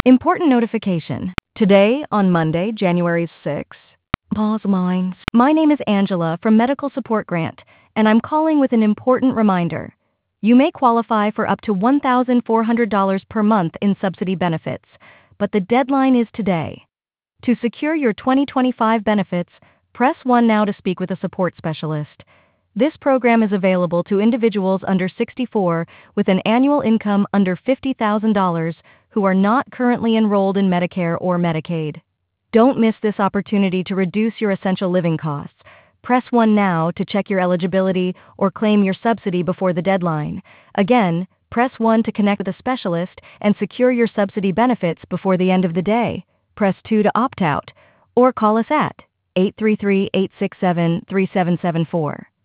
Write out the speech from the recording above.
Important notification. Today, on Monday, January 6th. Pause lines. My name is Angela from Medical Support Grant, and I'm calling with an important reminder. You may qualify for up to $1,400 per month in subsidy benefits, but the deadline is today. To secure your 2025 benefits, press 1 now to speak with a support specialist. This program is available to individuals under 64 with an annual income under $50,000 who are not currently enrolled in Medicare or Medicaid. Don't miss this opportunity to reduce your essential living costs. Press 1 now to check your eligibility or claim your subsidy before the deadline. Again, press 1 to connect with a specialist and secure your subsidy benefits before the end of the day. Press 2 to opt out, or call us at 833-867-3774.